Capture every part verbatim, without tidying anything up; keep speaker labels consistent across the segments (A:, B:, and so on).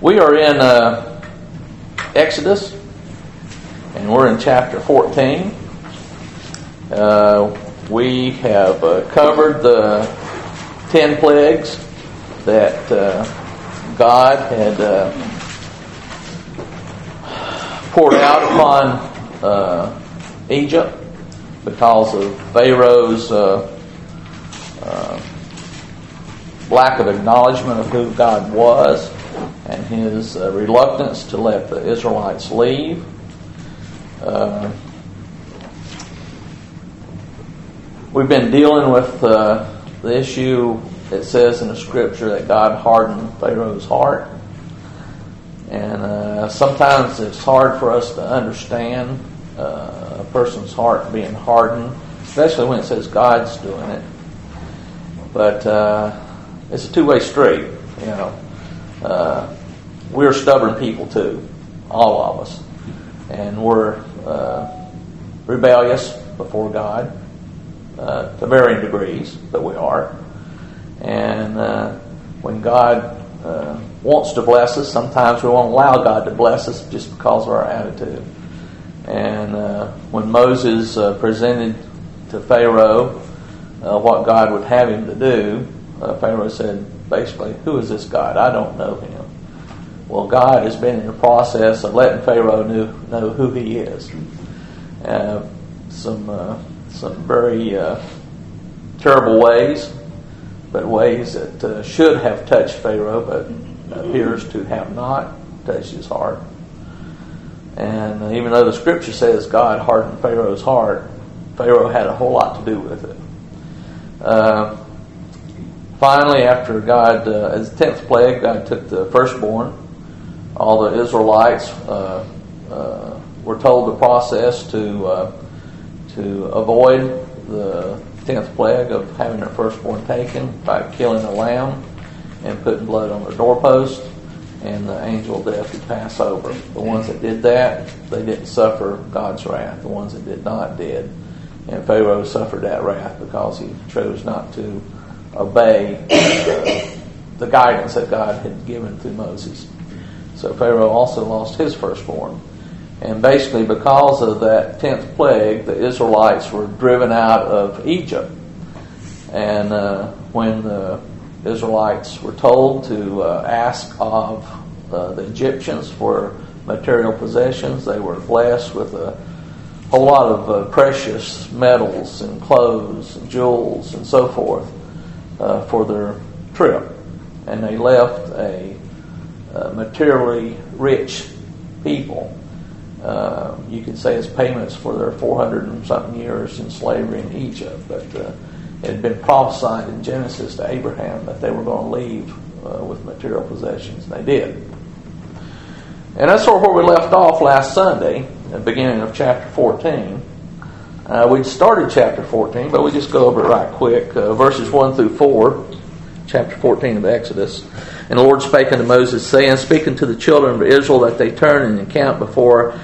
A: We are in uh, Exodus, and we're in chapter fourteen. Uh, we have uh, covered the ten plagues that uh, God had uh, poured out upon uh, Egypt because of Pharaoh's uh, uh, lack of acknowledgement of who God was and his uh, reluctance to let the Israelites leave. Uh, we've been dealing with uh, the issue. It says in the scripture that God hardened Pharaoh's heart. And uh, sometimes it's hard for us to understand uh, a person's heart being hardened, especially when it says God's doing it. But uh, it's a two-way street, you know. Uh, we're stubborn people too, all of us. And we're uh, rebellious before God uh, to varying degrees, but we are. And uh, when God uh, wants to bless us, sometimes we won't allow God to bless us just because of our attitude. And uh, when Moses uh, presented to Pharaoh uh, what God would have him to do, uh, Pharaoh said, basically, who is this God? I don't know him. Well, God has been in the process of letting Pharaoh knew, know who he is. Uh, some uh, some very uh, terrible ways, but ways that uh, should have touched Pharaoh, but appears to have not touched his heart. And uh, even though the scripture says God hardened Pharaoh's heart, Pharaoh had a whole lot to do with it. Uh, finally, after God, uh, as the tenth plague, God took the firstborn. All the Israelites uh, uh, were told the process to uh, to avoid the tenth plague of having their firstborn taken by killing a lamb and putting blood on their doorpost, and the angel of death would pass over. The ones that did that, they didn't suffer God's wrath. The ones that did not did. And Pharaoh suffered that wrath because he chose not to obey uh, the guidance that God had given through Moses. So Pharaoh also lost his firstborn. And basically because of that tenth plague, the Israelites were driven out of Egypt. And uh, when the Israelites were told to uh, ask of uh, the Egyptians for material possessions, they were blessed with a whole lot of uh, precious metals and clothes and jewels and so forth uh, for their trip. And they left a Uh, materially rich people. Uh, you could say it's payments for their four hundred and something years in slavery in Egypt, but uh, it had been prophesied in Genesis to Abraham that they were going to leave uh, with material possessions. They did. And that's sort of where we left off last Sunday, at the beginning of chapter fourteen. Uh, we'd started chapter fourteen, but we just go over it right quick. Uh, verses one through four, chapter fourteen of Exodus. And the Lord spake unto Moses, saying, Speak unto the children of Israel that they turn and encamp before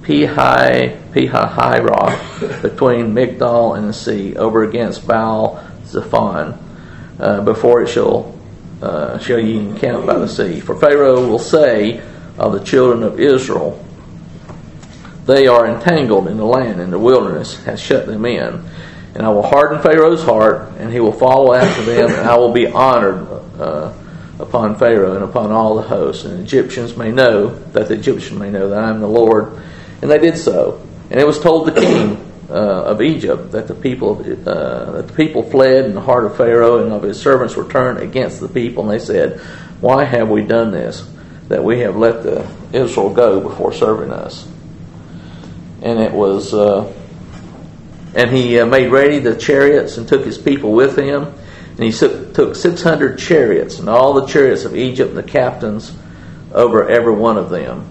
A: Pi-hahiroth, between Migdol and the sea, over against Baal Zephon, uh, before it shall uh, shall ye encamp by the sea. For Pharaoh will say of the children of Israel, They are entangled in the land, and the wilderness hath shut them in. And I will harden Pharaoh's heart, and he will follow after them, and I will be honored uh, upon Pharaoh and upon all the hosts, and the Egyptians may know that the Egyptians may know that I am the Lord. And they did so. And it was told the king uh, of Egypt that the people uh, that the people fled, and the heart of Pharaoh and of his servants were turned against the people. And they said, Why have we done this, that we have let the Israel go before serving us? And it was, uh, and he uh, made ready the chariots and took his people with him. And he took six hundred chariots, and all the chariots of Egypt, and the captains over every one of them.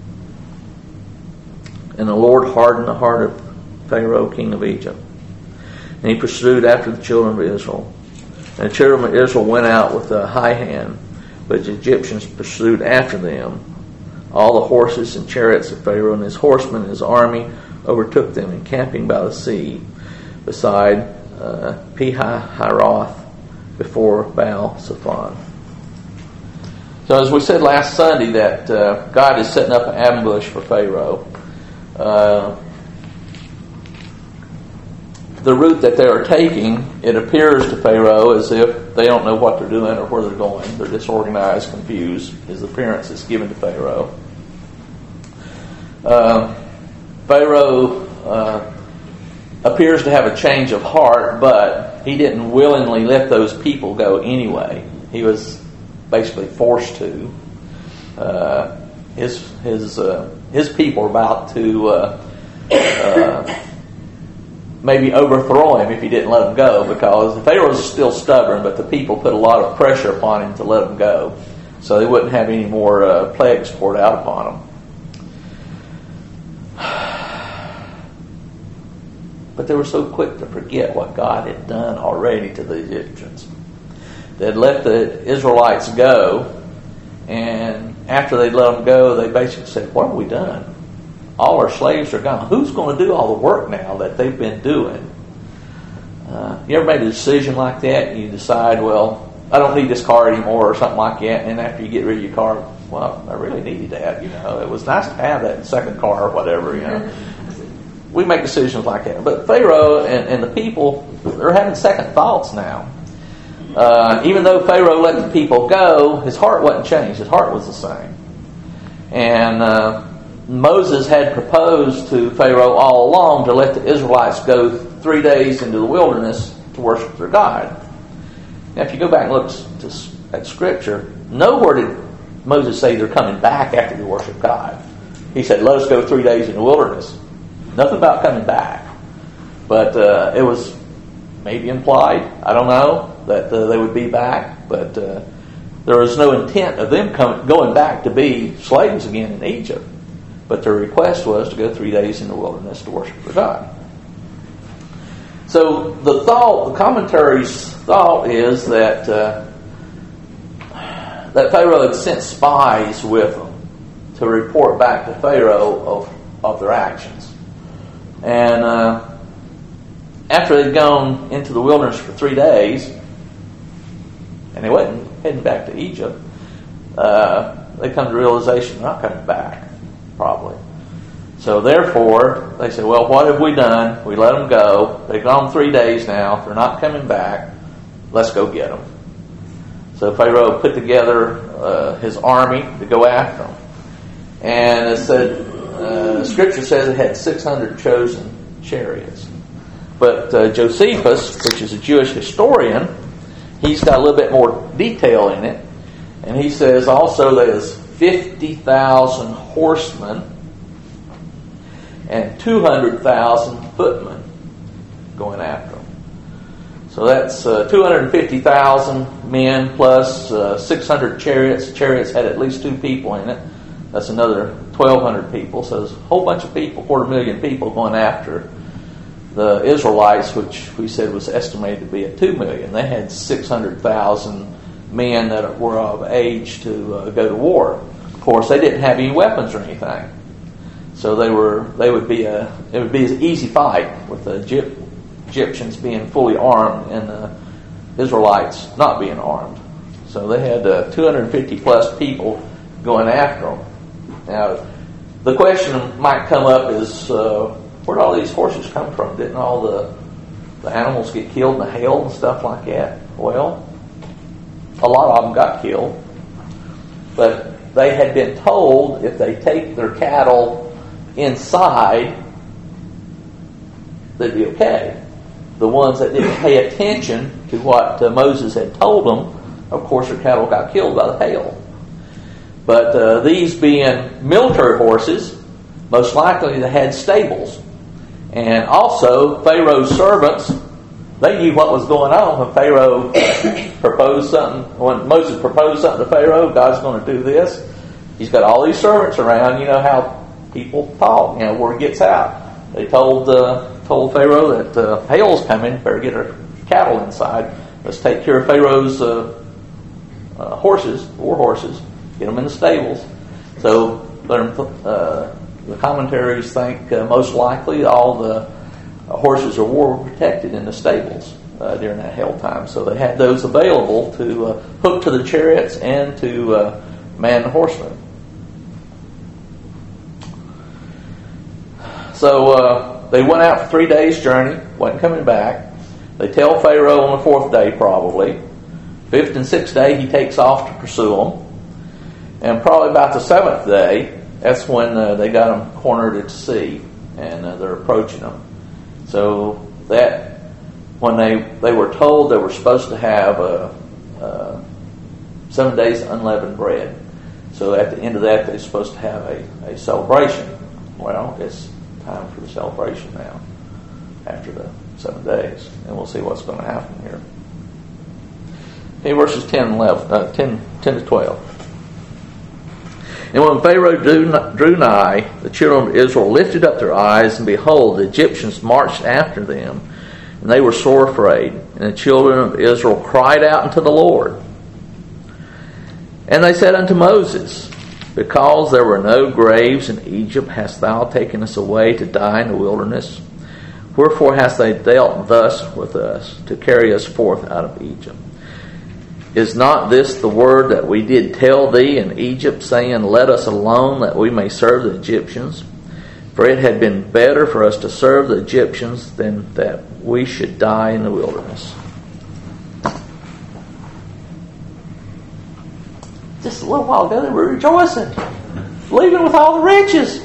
A: And the Lord hardened the heart of Pharaoh, king of Egypt. And he pursued after the children of Israel. And the children of Israel went out with a high hand, but the Egyptians pursued after them. All the horses and chariots of Pharaoh and his horsemen and his army overtook them, encamping by the sea, beside uh, Pi-hahiroth, before Baal Zephon. So as we said last Sunday, that uh, God is setting up an ambush for Pharaoh. Uh, the route that they are taking, it appears to Pharaoh as if they don't know what they're doing or where they're going. They're disorganized, confused, is the appearance that's given to Pharaoh. Uh, Pharaoh uh, appears to have a change of heart, but he didn't willingly let those people go anyway. He was basically forced to. Uh, his his uh, his people are about to uh, uh, maybe overthrow him if he didn't let him go, because Pharaoh was still stubborn, but the people put a lot of pressure upon him to let him go, so they wouldn't have any more uh, plagues poured out upon him. But they were so quick to forget what God had done already to the Egyptians. They had let the Israelites go, and after they'd let them go, they basically said, what have we done? All our slaves are gone. Who's going to do all the work now that they've been doing? Uh, you ever made a decision like that, and you decide, well, I don't need this car anymore, or something like that, and after you get rid of your car, well, I really needed that, you know. It was nice to have that second car or whatever, you know. We make decisions like that. But Pharaoh and, and the people, they're having second thoughts now. Uh, even though Pharaoh let the people go, his heart wasn't changed. His heart was the same. And uh, Moses had proposed to Pharaoh all along to let the Israelites go three days into the wilderness to worship their God. Now, if you go back and look to, at Scripture, nowhere did Moses say they're coming back after they worship God. He said, let us go three days in the wilderness. Nothing about coming back. But uh, it was maybe implied, I don't know, that uh, they would be back. But uh, there was no intent of them coming, going back to be slaves again in Egypt. But their request was to go three days in the wilderness to worship their God. So the thought, the commentary's thought is that uh, that Pharaoh had sent spies with them to report back to Pharaoh of, of their actions. And uh, after they'd gone into the wilderness for three days, and they wasn't heading back to Egypt, uh, they come to the realization they're not coming back, probably. So therefore, they said, well, what have we done? We let them go. They've gone three days now. They're not coming back. Let's go get them. So Pharaoh put together uh, his army to go after them. And it said, uh, Scripture says it had six hundred chosen chariots. But uh, Josephus, which is a Jewish historian, he's got a little bit more detail in it. And he says also there's fifty thousand horsemen and two hundred thousand footmen going after them. So that's uh, two hundred fifty thousand men plus uh, six hundred chariots. Chariots had at least two people in it. That's another twelve hundred people. So there's a whole bunch of people, quarter million people going after the Israelites, which we said was estimated to be at two million. They had six hundred thousand men that were of age to uh, go to war. Of course, they didn't have any weapons or anything. So they were. They would be a. It would be an easy fight with the Egypt, Egyptians being fully armed and the Israelites not being armed. So they had uh, two hundred fifty plus people going after them. Now, the question might come up is, uh, where did all these horses come from? Didn't all the the animals get killed in the hail and stuff like that? Well, a lot of them got killed, but they had been told if they take their cattle inside, they'd be okay. The ones that didn't pay attention to what uh, Moses had told them, of course their cattle got killed by the hail. But uh, these being military horses, most likely they had stables. And also, Pharaoh's servants, they knew what was going on when Pharaoh proposed something. When Moses proposed something to Pharaoh, God's going to do this. He's got all these servants around. You know how people talk, you know, word gets out. They told uh, told Pharaoh that uh, hail's coming, better get our cattle inside. Let's take care of Pharaoh's uh, uh, horses, war horses, get them in the stables. So uh, the commentaries think uh, most likely all the uh, horses of war were protected in the stables uh, during that hail time. So they had those available to uh, hook to the chariots and to uh, man the horsemen. So uh, they went out for three days' journey, wasn't coming back. They tell Pharaoh on the fourth day probably. Fifth and sixth day he takes off to pursue them. And probably about the seventh day, that's when uh, they got them cornered at sea, and uh, they're approaching them. So that, when they, they were told they were supposed to have uh, uh, seven days unleavened bread. So at the end of that, they're supposed to have a, a celebration. Well, it's time for the celebration now, after the seven days. And we'll see what's going to happen here. Okay, verses ten and eleven, uh, ten, ten to twelve. And when Pharaoh drew, drew nigh, the children of Israel lifted up their eyes, and behold, the Egyptians marched after them, and they were sore afraid. And the children of Israel cried out unto the Lord. And they said unto Moses, Because there were no graves in Egypt, hast thou taken us away to die in the wilderness? Wherefore hast thou dealt thus with us, to carry us forth out of Egypt? Is not this the word that we did tell thee in Egypt, saying, Let us alone, that we may serve the Egyptians? For it had been better for us to serve the Egyptians than that we should die in the wilderness. Just a little while ago, they were rejoicing, leaving with all the riches.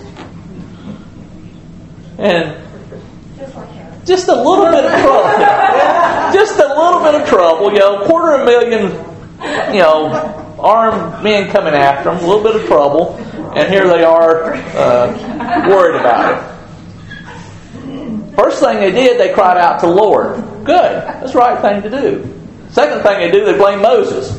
A: And just a little bit of trouble. Just a little bit of trouble. You know, quarter of a million, you know, armed men coming after them. A little bit of trouble. And here they are uh, worried about it. First thing they did, they cried out to the Lord. Good. That's the right thing to do. Second thing they do, they blame Moses.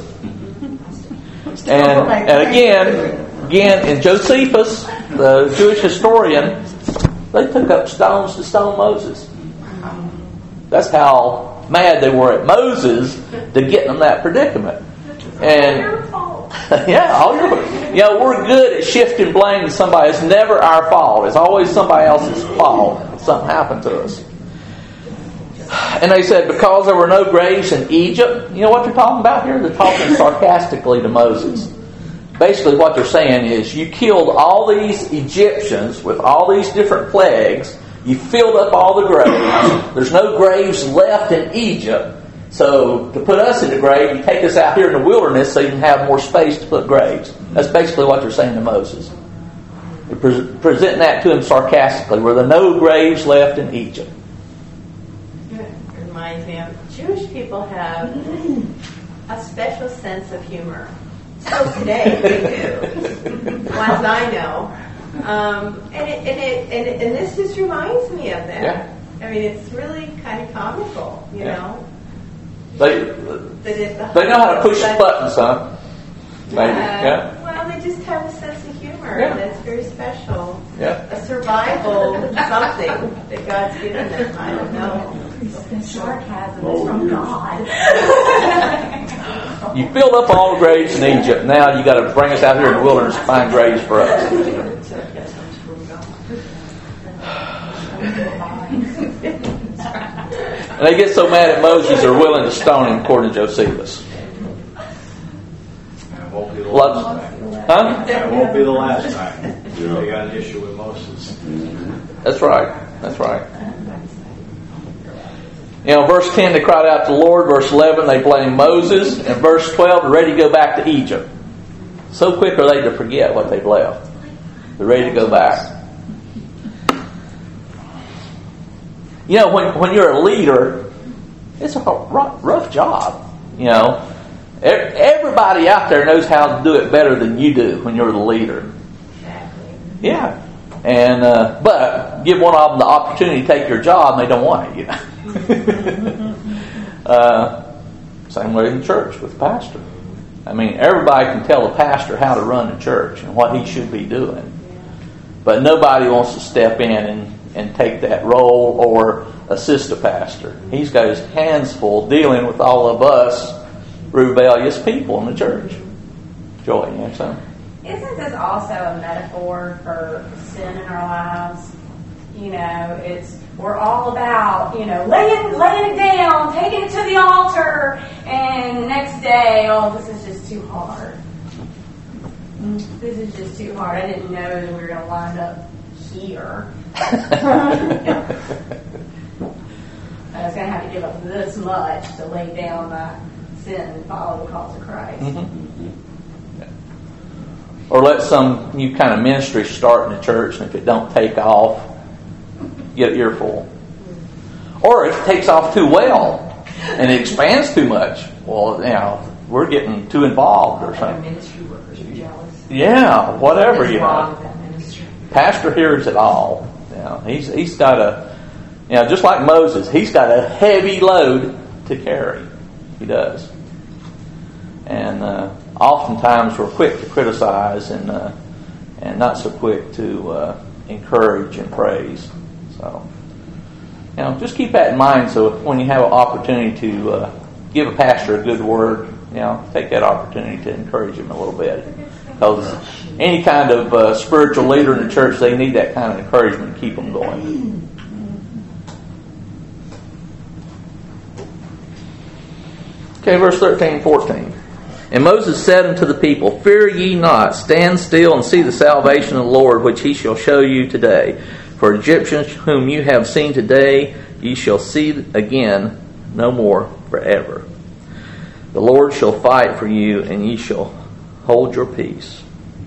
A: And, and again, again, in Josephus, the Jewish historian, they took up stones to stone Moses. That's how mad they were at Moses to get them that predicament. And yeah, all your, you know, we're good at shifting blame to somebody. It's never our fault. It's always somebody else's fault if something happened to us. And they said, because there were no graves in Egypt. You know what they're talking about here? They're talking sarcastically to Moses. Basically what they're saying is, you killed all these Egyptians with all these different plagues. You filled up all the graves. There's no graves left in Egypt. So to put us in the grave, you take us out here in the wilderness so you can have more space to put graves. That's basically what they're saying to Moses. They're pre- presenting that to him sarcastically. Were there no graves left in Egypt?
B: Reminds me of Jewish people have a special sense of humor. Still today they do, ones I know, um, and it, and it and, and this just reminds me of that.
A: Yeah.
B: I mean, it's really kind of comical, you
A: Yeah.
B: know.
A: They
B: That it, the
A: they know how to push the buttons, huh? Maybe.
B: Yeah.
A: Yeah.
B: Well, they just have a sense of humor
A: Yeah.
B: that's very special.
A: Yeah.
B: A survival something that God's given them. I don't know.
C: The sarcasm is from God.
A: You filled up all the graves in Egypt. Now you got to bring us out here in the wilderness to find graves for us. And they get so mad at Moses, they're willing to stone him, according to Josephus.
D: That won't be the last time.
A: Huh?
D: That won't be the last time. They got an issue with Moses.
A: That's right. That's right. You know, verse ten, they cried out to the Lord. Verse eleven, they blamed Moses. And verse twelve, they're ready to go back to Egypt. So quick are they to forget what they've left. They're ready to go back. You know, when when you're a leader, it's a rough, rough job. You know, everybody out there knows how to do it better than you do when you're the leader.
B: Exactly.
A: Yeah, and uh, but give one of them the opportunity to take your job, and they don't want it. You know. uh, same way in church with the pastor. I mean, everybody can tell the pastor how to run the church and what he should be doing, but nobody wants to step in and, and take that role or assist the pastor. He's got his hands full dealing with all of us rebellious people in the church. Joy, you have something?
C: Isn't this also a metaphor for sin in our lives? You know, it's we're all about, you know, laying laying it down, taking it to the altar, and next day, oh, this is just too hard. This is just too hard. I didn't know that we were going to wind up here. I was going to have to give up this much to lay down my sin and follow the cause of Christ.
A: Mm-hmm. Yeah. Or let some new kind of ministry start in the church, and if it don't take off, get an earful. Or if it takes off too well and it expands too much, well, you know, we're getting too involved or something.
E: Ministry workers are jealous.
A: Yeah, whatever, you
E: wrong
A: know.
E: with that ministry?
A: Pastor hears it all. You know, he's he's got a, you know, just like Moses, he's got a heavy load to carry. He does. And uh, oftentimes we're quick to criticize and uh, and not so quick to uh, encourage and praise. So, you know, just keep that in mind. So when you have an opportunity to uh, give a pastor a good word, you know, take that opportunity to encourage him a little bit. Because any kind of uh, spiritual leader in the church, they need that kind of encouragement to keep them going. Okay, verse thirteen and fourteen. And Moses said unto the people, Fear ye not, stand still and see the salvation of the Lord, which he shall show you today. For Egyptians whom you have seen today, ye shall see again no more forever. The Lord shall fight for you, and ye shall hold your peace.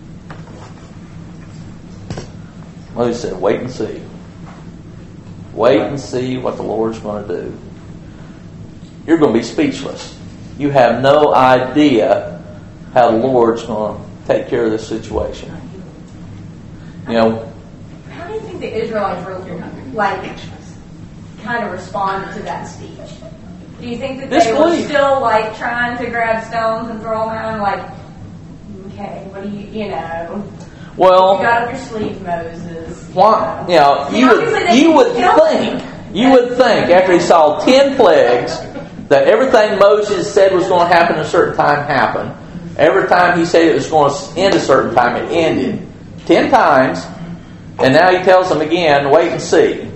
A: Moses said, wait and see. Wait and see what the Lord's going to do. You're going to be speechless. You have no idea how the Lord's going to take care of this situation. You know,
C: How do you think the Israelites were like, kind of responded to that speech? Do you think that they were
A: Disbelief.
C: still like trying to grab stones and throw them at him? Like, okay, what do you, you know?
A: well,
C: You got up your sleeve, Moses.
A: What, you know, you would, you would think, you would think after he saw ten plagues that everything Moses said was going to happen at a certain time happened. Every time he said it was going to end a certain time, it ended. Ten times, and now he tells them again, wait and see.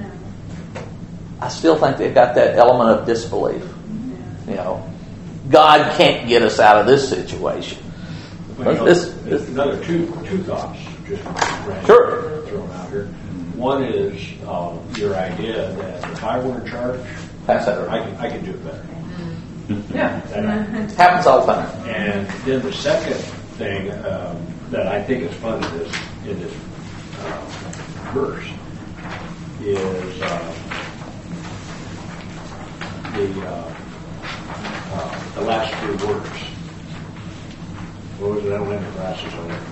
A: I still think they've got that element of disbelief. You know, God can't get us out of this situation.
D: Well, you know,
A: This-
D: there's
A: this-
D: another two two thoughts just ran-
A: Sure.
D: thrown out here. One is uh, your idea that if I were in charge,
A: Pass that
D: I
A: around.
D: could I could do it better.
A: Yeah,
D: And,
A: happens all the time.
D: and then the second thing um, that I think is fun in this in this uh, verse is uh, the uh, uh, the last three words. What was it? I don't have my glasses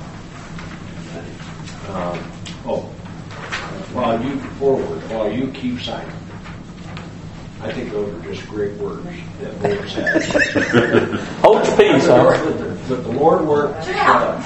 D: on. Um, oh, while you forward, while you keep silent. I think those are just great words that Lord said.
A: Hold your peace, huh?
D: Let the, let the Lord work. Shut up.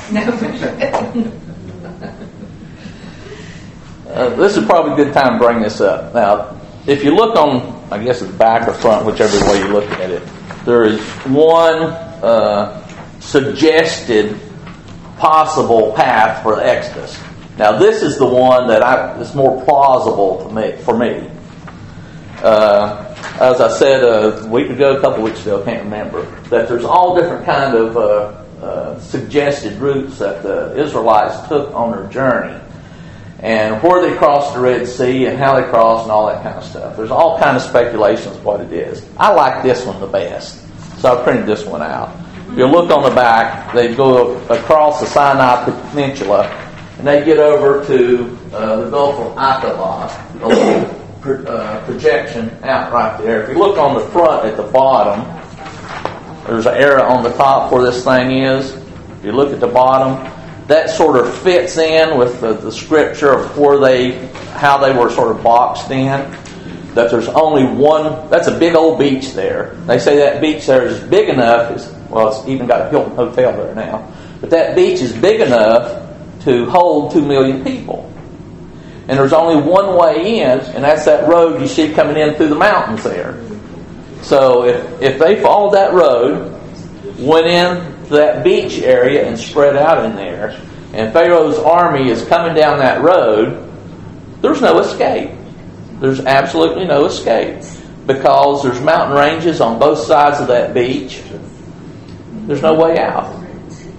A: Uh, this is probably a good time to bring this up. Now, if you look on, I guess, the back or front, whichever way you look at it, there is one uh, suggested possible path for the Exodus. Now, this is the one that I is more plausible to me for me. Uh, as I said a week ago, a couple weeks ago, I can't remember, that there's all different kind of uh, uh, suggested routes that the Israelites took on their journey, and where they crossed the Red Sea and how they crossed and all that kind of stuff. There's all kind of speculations of what it is. I like this one the best, so I printed this one out. If you look on the back, they go across the Sinai Peninsula, and they get over to uh, the Gulf of Aqaba, a little uh, projection out right there. If you look on the front at the bottom, there's an arrow on the top where this thing is. If you look at the bottom, that sort of fits in with the, the scripture of where they, how they were sort of boxed in. That there's only one, that's a big old beach there. They say that beach there is big enough, it's, well, it's even got a Hilton Hotel there now, but that beach is big enough to hold two million people. And there's only one way in, and that's that road you see coming in through the mountains there. So if, if they followed that road, went in to that beach area and spread out in there, and Pharaoh's army is coming down that road, there's no escape. There's absolutely no escape. Because there's mountain ranges on both sides of that beach. There's no way out.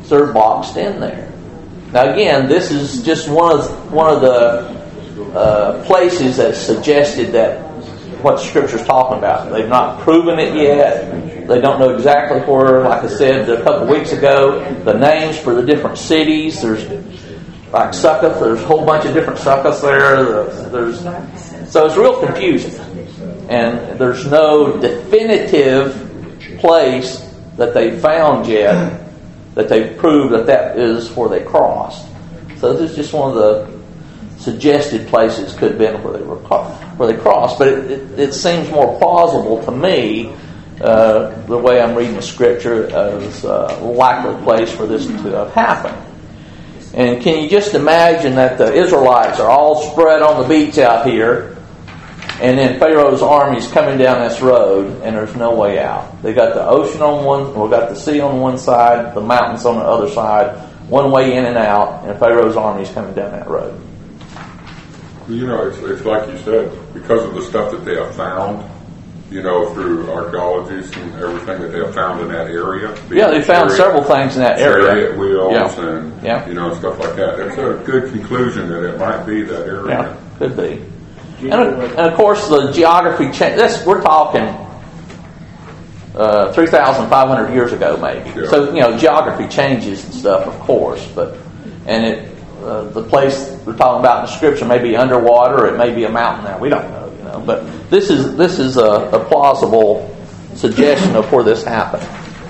A: So they're boxed in there. Now again, this is just one of one of the uh, places that's suggested that what Scripture's talking about. They've not proven it yet. They don't know exactly where. Like I said a couple weeks ago, the names for the different cities. There's like Succoth. There's a whole bunch of different Succoths there. There's so it's real confusing, and there's no definitive place that they found yet that they've proved that that is where they crossed. So this is just one of the suggested places could have been where they were where they crossed. But it, it, it seems more plausible to me, uh, the way I'm reading the Scripture, as a likely place for this to have happened. And can you just imagine that the Israelites are all spread on the beach out here, and then Pharaoh's army's coming down this road, and there's no way out. They got the ocean on one, or got the sea on one side, the mountains on the other side, one way in and out, and Pharaoh's army's coming down that road.
E: You know, it's, it's like you said, because of the stuff that they have found, you know, through archaeologists and everything that they have found in that area.
A: Yeah, they found
E: chariot,
A: several things in that area.
E: Chariot wheels
A: yeah.
E: and,
A: yeah.
E: you know, stuff like that. It's a good conclusion that it might be that area.
A: Yeah, could be. And, and of course, the geography change. This we're talking uh, three thousand five hundred years ago, maybe.
E: Yeah.
A: So you know, geography changes and stuff, of course. But and it uh, the place we're talking about in the Scripture may be underwater. It may be a mountain there. We don't know, you know. But this is this is a, a plausible suggestion of where this happened.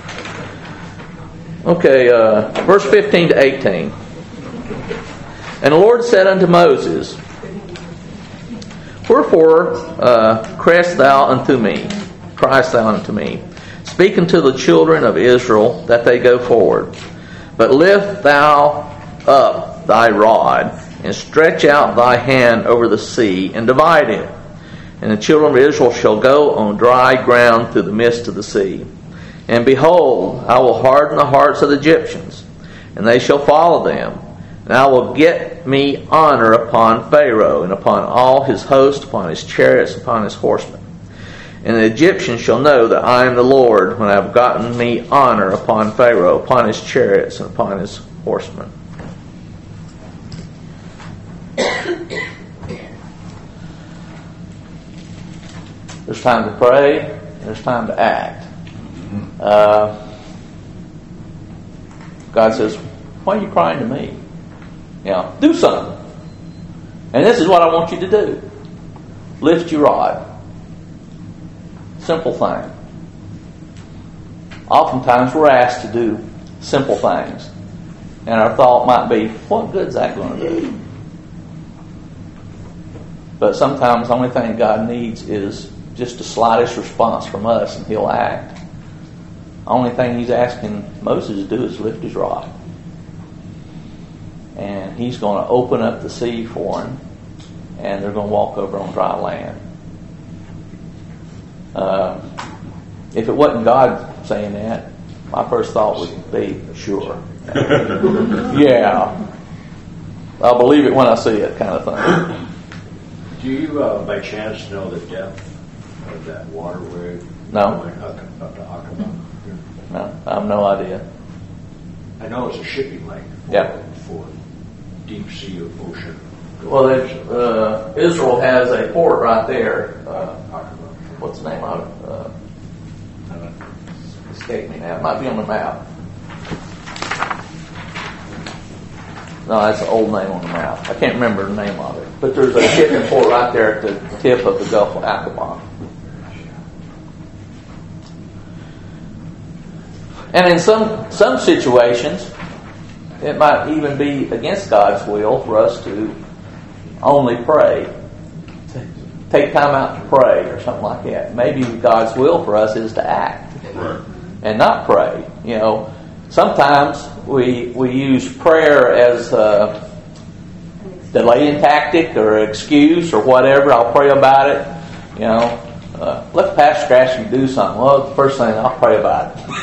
A: Okay, uh, verse fifteen to eighteen. And the Lord said unto Moses, Wherefore uh, criest thou unto me, criest thou unto me, speak unto the children of Israel that they go forward. But lift thou up thy rod, and stretch out thy hand over the sea, and divide it. And the children of Israel shall go on dry ground through the midst of the sea. And behold, I will harden the hearts of the Egyptians, and they shall follow them. And I will get me honor upon Pharaoh, and upon all his host, upon his chariots, upon his horsemen. And the Egyptians shall know that I am the Lord, when I have gotten me honor upon Pharaoh, upon his chariots, and upon his horsemen. There's time to pray, and there's time to act. Uh, God says, why are you crying to me? You know, do something. And this is what I want you to do. Lift your rod. Simple thing. Oftentimes we're asked to do simple things. And our thought might be, what good is that going to do? But sometimes the only thing God needs is just the slightest response from us, and He'll act. The only thing He's asking Moses to do is lift his rod. And He's going to open up the sea for him, and they're going to walk over on dry land. Uh, if it wasn't God saying that, my first thought would be, sure. Yeah. I'll believe it when I see it, kind of thing.
D: Do you, uh, by chance, know the depth of that waterway?
A: No.
D: Going up, up to Aqaba?
A: No, I have no idea.
D: I know it's a shipping lane for,
A: Yeah.
D: for deep sea ocean.
A: Well, uh, Israel has a port right there. Uh,
D: Aqaba.
A: what's the name of it? Uh, escape me now. It might be on the map. No, that's an old name on the map. I can't remember the name of it. But there's a shipping port right there at the tip of the Gulf of Aqaba. And in some some situations, it might even be against God's will for us to only pray. Take time out to pray or something like that. Maybe God's will for us is to act
E: Right.
A: and not pray. You know, sometimes we we use prayer as a delaying tactic or excuse or whatever. I'll pray about it. You know, uh, let the pastor ask you to do something. Well, the first thing, I'll pray about it.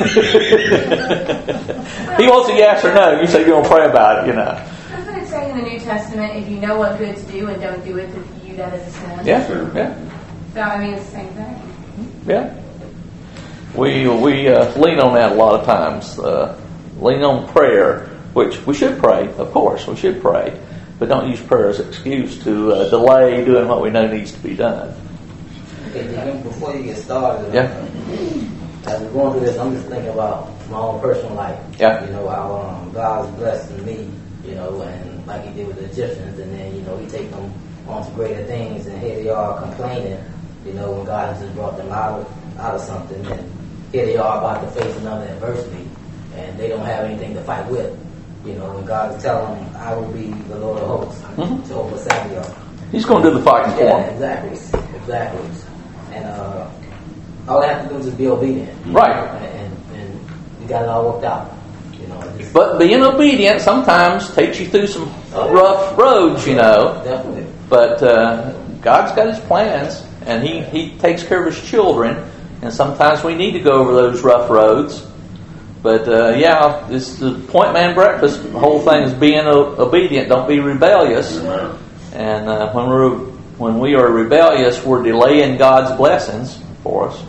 A: He wants a yes or no. You say you're going to pray about it, you know.
C: That's what it's saying in the New Testament. If you know what good to do and don't do it, to view that as a sin.
A: Yeah, yeah,
C: So, I mean, it's the same thing.
A: yeah. We we uh, lean on that a lot of times. Uh, lean on prayer, which we should pray, of course, we should pray, but don't use prayer as an excuse to uh, delay doing what we know needs to be done.
F: Okay, before you get started,
A: Yeah.
F: uh, as we're going through this, I'm just thinking about my own personal life.
A: Yeah.
F: You know, how um, God's blessing me, you know, and like He did with the Egyptians, and then, you know, He take them on to greater things, and here they are complaining, you know, when God has just brought them out of, out of something, and here they are about to face another adversity, and they don't have anything to fight with. You know, when God is telling them, I will be the Lord of hosts,
A: Mm-hmm.
F: Jehovah Sabaoth.
A: He's going to do the fighting for
F: Yeah,
A: him.
F: exactly, exactly. And uh, all I have to do is just be obedient.
A: Right.
F: And, and, and you got it all worked out. You know, just,
A: But being obedient sometimes takes you through some rough roads, you know.
F: Definitely.
A: But uh, God's got His plans, and He, He takes care of His children. And sometimes we need to go over those rough roads. But uh, yeah, it's the point man breakfast. The whole thing is being o- obedient. Don't be rebellious.
E: Amen.
A: And uh, when we're when we are rebellious, we're delaying God's blessings for us.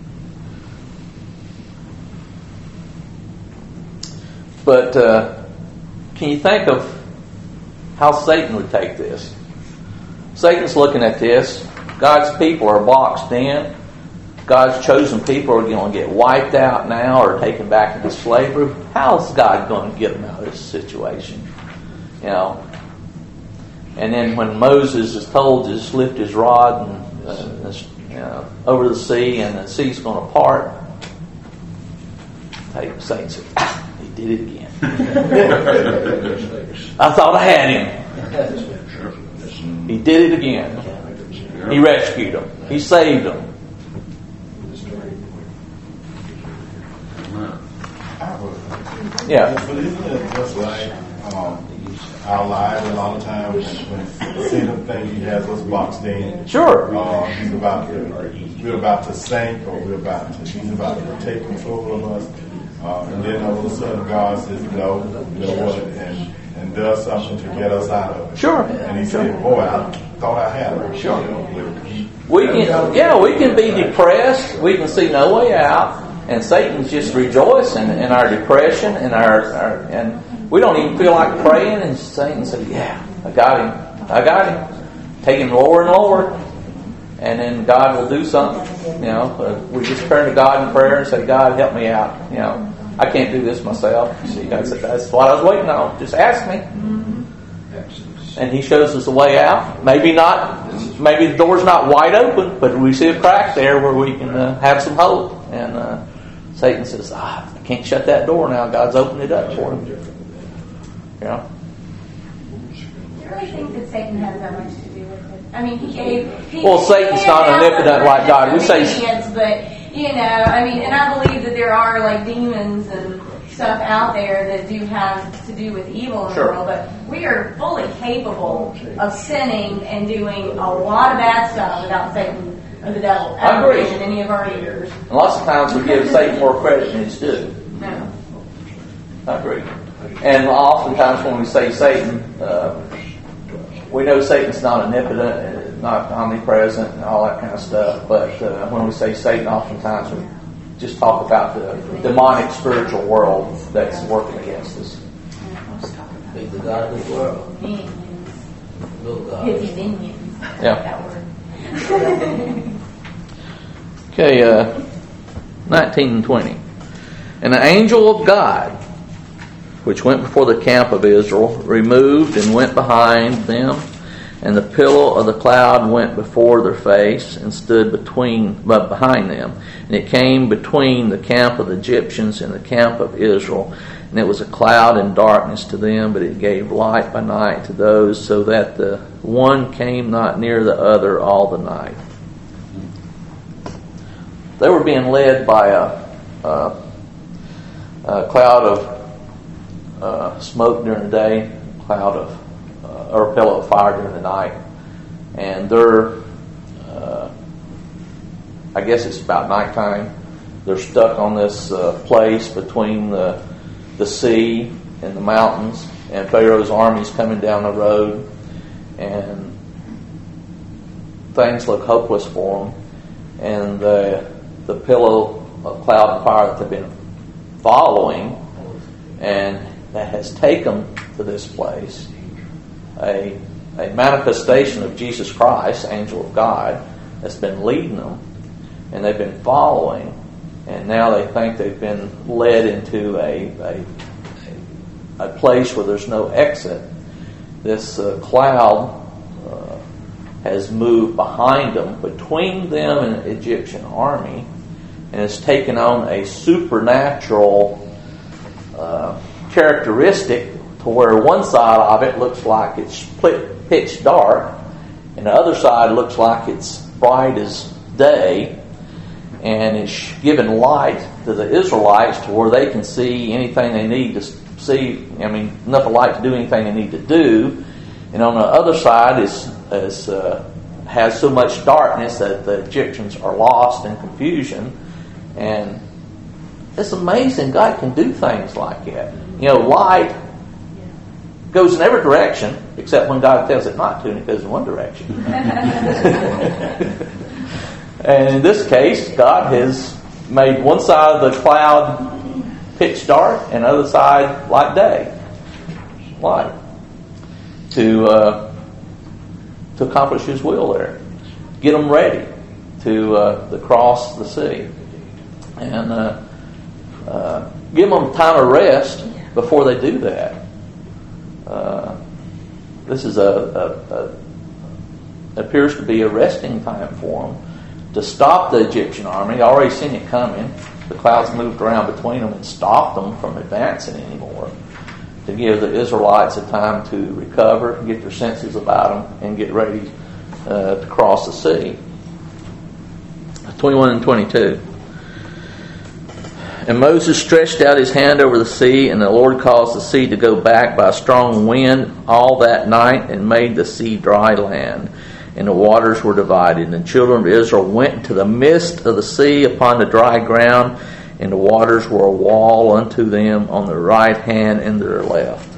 A: But uh, can you think of how Satan would take this? Satan's looking at this. God's people are boxed in. God's chosen people are going to get wiped out now or taken back into slavery. How is God going to get them out of this situation? You know. And then when Moses is told to just lift his rod and uh, you know, over the sea, and the sea's going to part, Satan said, ah, he did it again. I thought I had him. He did it again. He rescued him. He saved him. Yeah.
G: But isn't it just like um, our lives a lot of times when, when Satan thinks he has us boxed in?
A: Sure.
G: Uh, he's about to, we're about to sink, or we're about to, he's about to take control of us. Uh, and then all of a sudden God says, no, you know what, and, and does something to get us out of it.
A: Sure.
G: And he
A: Sure.
G: said, boy, I thought I had her.
A: Sure.
G: You know, he,
A: We can, yeah, we can be depressed. We can see no way out, and Satan's just rejoicing in our depression and our, our and we don't even feel like praying. And Satan said, "Yeah, I got him. I got him. Take him lower and lower, and then God will do something." You know, uh, we just turn to God in prayer and say, "God, help me out." You know, I can't do this myself. See, God said, "That's what I was waiting on. Just ask me." And He shows us a way out. Maybe not. Maybe the door's not wide open, but we see a crack there where we can uh, have some hope. And uh, Satan says, ah, I can't shut that door now. God's opened it up for him. You know?
C: Do you really think that Satan has that much to do with it? I mean, he gave... He,
A: Well, Satan's
C: he
A: not
C: gave
A: omnipotent
C: out
A: like God. We say-
C: obedience, but, you know, I mean, and I believe that there are, like, demons and stuff out there that do have to do with evil in
A: Sure.
C: the world, but we are fully capable of sinning and doing a lot of bad stuff without Satan or the devil
A: I
C: ever
A: agree.
C: being in any of our ears.
A: And lots of times we give Satan more credit than he's due.
C: No.
A: I agree. And oftentimes when we say Satan, uh, we know Satan's not omnipotent, and not omnipresent, and all that kind of stuff. But uh, when we say Satan, oftentimes we just talk about the demonic spiritual world that's working against us.
F: He's the God of this world.
C: Minions.
F: Little God.
C: His minions.
A: Yeah.
C: That word.
A: Okay, uh, nineteen and twenty. And the angel of God, which went before the camp of Israel, removed and went behind them, and the pillar of the cloud went before their face and stood between, but behind them. And it came between the camp of the Egyptians and the camp of Israel. And it was a cloud and darkness to them, but it gave light by night to those, so that the one came not near the other all the night. They were being led by a, a, a cloud of uh, smoke during the day, a cloud of uh, or a pillar of fire during the night, and they're, uh, I guess it's about nighttime. They're stuck on this uh, place between the the sea and the mountains, and Pharaoh's army's coming down the road, and things look hopeless for them. And the the pillar of cloud and fire that they've been following and that has taken to this place a, a manifestation of Jesus Christ, angel of God, that's been leading them, and they've been following, and now they think they've been led into a, a, a place where there's no exit. This uh, cloud uh, has moved behind them, between them and the Egyptian army, and has taken on a supernatural uh, characteristic to where one side of it looks like it's pitch dark, and the other side looks like it's bright as day, and it's giving light to the Israelites to where they can see anything they need to see. I mean, enough light to do anything they need to do. And on the other side is, is uh, has so much darkness that the Egyptians are lost in confusion. And it's amazing God can do things like that. You know, light goes in every direction except when God tells it not to, and it goes in one direction. And in this case, God has made one side of the cloud pitch dark and the other side light day, light, to uh, to accomplish His will there, get them ready to uh, to cross the sea, and uh, uh, give them time of rest before they do that. Uh, this is a, a, a appears to be a resting time for them to stop the Egyptian army. Already seen it coming. The clouds moved around between them and stopped them from advancing anymore. To give the Israelites a time to recover, get their senses about them, and get ready uh, to cross the sea. twenty-one and twenty-two. And Moses stretched out his hand over the sea, and the Lord caused the sea to go back by a strong wind all that night, and made the sea dry land, and the waters were divided. And the children of Israel went into the midst of the sea upon the dry ground, and the waters were a wall unto them on their right hand and their left.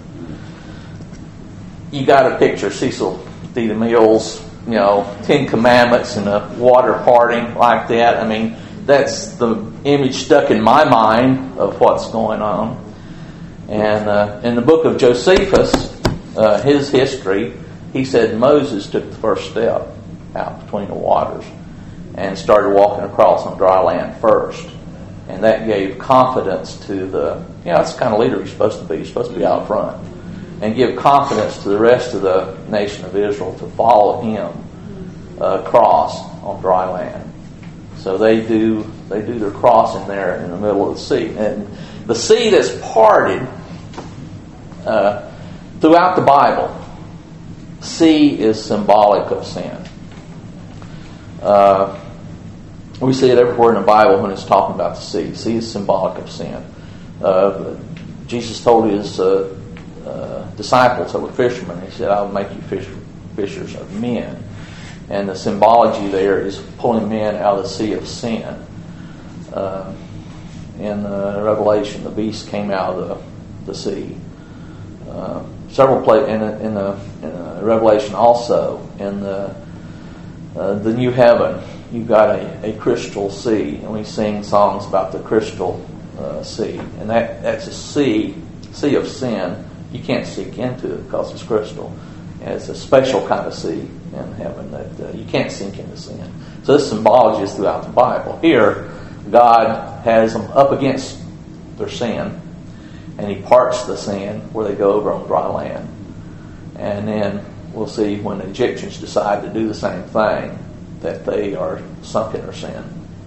A: You got a picture Cecil D. DeMille's, you know, Ten Commandments and the water parting like that. I mean, that's the image stuck in my mind of what's going on. And uh, in the book of Josephus, uh, his history, he said Moses took the first step out between the waters and started walking across on dry land first. And that gave confidence to the, you know, that's the kind of leader you're supposed to be. You're supposed to be out front. And give confidence to the rest of the nation of Israel to follow him uh, across on dry land. So they do they do their crossing there in the middle of the sea. And the sea that's parted uh, throughout the Bible, sea is symbolic of sin. Uh, we see it everywhere in the Bible when it's talking about the sea. Sea is symbolic of sin. Uh, Jesus told his uh, uh, disciples that were fishermen, he said, I will make you fish, fishers of men. And the symbology there is pulling men out of the sea of sin. Uh, in uh, Revelation, the beast came out of the, the sea. Uh, several places in, in, the, in the Revelation also, in the uh, the new heaven, you've got a, a crystal sea, and we sing songs about the crystal uh, sea, and that that's a sea sea of sin. You can't sink into it because it's crystal. And it's a special kind of sea in heaven that uh, you can't sink into sin. So this symbology is throughout the Bible. Here, God has them up against their sin, and He parts the sand where they go over on dry land. And then we'll see when the Egyptians decide to do the same thing, that they are sunk in their sin.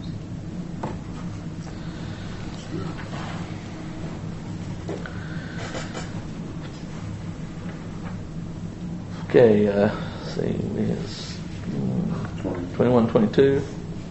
A: Okay, uh, let's see, it's twenty-one, twenty-two.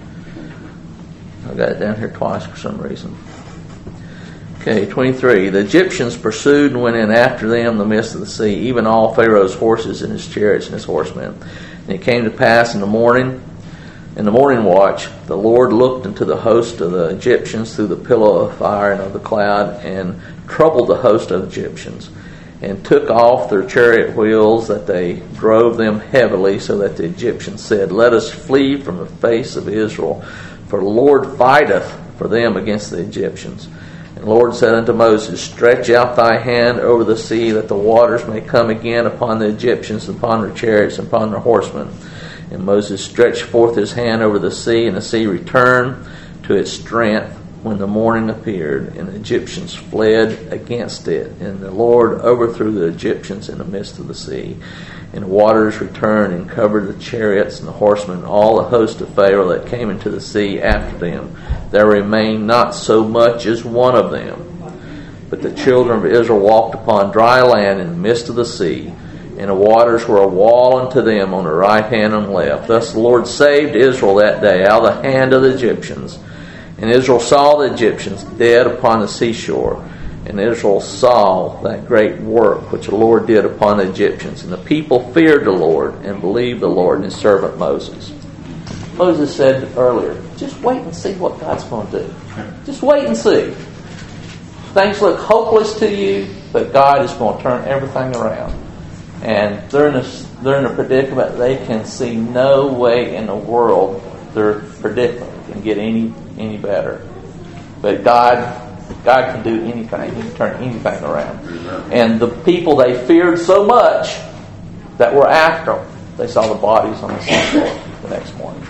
A: I got it down here twice for some reason. Okay, twenty-three. The Egyptians pursued and went in after them in the midst of the sea, even all Pharaoh's horses and his chariots and his horsemen. And it came to pass in the morning, in the morning watch, the Lord looked into the host of the Egyptians through the pillar of fire and of the cloud, and troubled the host of the Egyptians, and took off their chariot wheels, that they drove them heavily, so that the Egyptians said, Let us flee from the face of Israel, for the Lord fighteth for them against the Egyptians. And And the Lord said unto Moses, Stretch out thy hand over the sea, that the waters may come again upon the Egyptians, upon their chariots, and upon their horsemen. And Moses stretched forth his hand over the sea, and the sea returned to its strength when the morning appeared, and the Egyptians fled against it. And the Lord overthrew the Egyptians in the midst of the sea. And the waters returned and covered the chariots and the horsemen, and all the host of Pharaoh that came into the sea after them. There remained not so much as one of them. But the children of Israel walked upon dry land in the midst of the sea, and the waters were a wall unto them on the right hand and left. Thus the Lord saved Israel that day out of the hand of the Egyptians. And Israel saw the Egyptians dead upon the seashore. And Israel saw that great work which the Lord did upon the Egyptians. And the people feared the Lord and believed the Lord and his servant Moses. Moses said earlier, just wait and see what God's going to do. Just wait and see. Things look hopeless to you, but God is going to turn everything around. And they're in a, they're in a predicament they can see no way in the world their predicament can get any any better. But God God can do anything. He can turn anything around. And the people they feared so much that were after them, they saw the bodies on the seashore the next morning.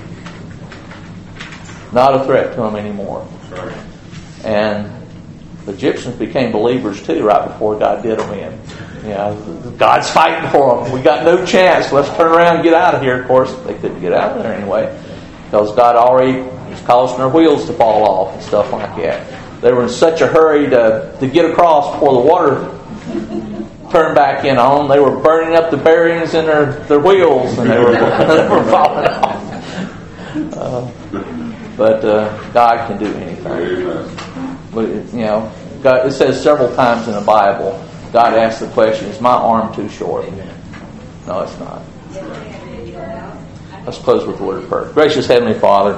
A: Not a threat to them anymore. And the Egyptians became believers too right before God did them in. You know, God's fighting for them. We got no chance. Let's turn around and get out of here. Of course, they couldn't get out of there anyway because God already was causing their wheels to fall off and stuff like that. They were in such a hurry to, to get across before the water turned back in on them. They were burning up the bearings in their, their wheels, and they were, they were falling off. Uh, but uh, God can do anything. But, you know, God, it says several times in the Bible, God asks the question, is my arm too short? No, it's not. Let's close with the word of prayer. Gracious Heavenly Father,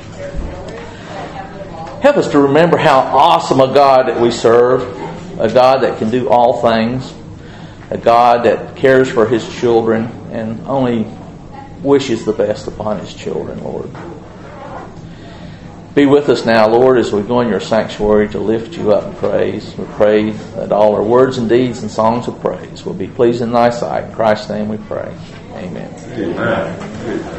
A: help us to remember how awesome a God that we serve, a God that can do all things, a God that cares for His children and only wishes the best upon His children, Lord. Be with us now, Lord, as we go in your sanctuary to lift you up in praise. We pray that all our words and deeds and songs of praise will be pleasing in thy sight. In Christ's name we pray. Amen.
E: Amen.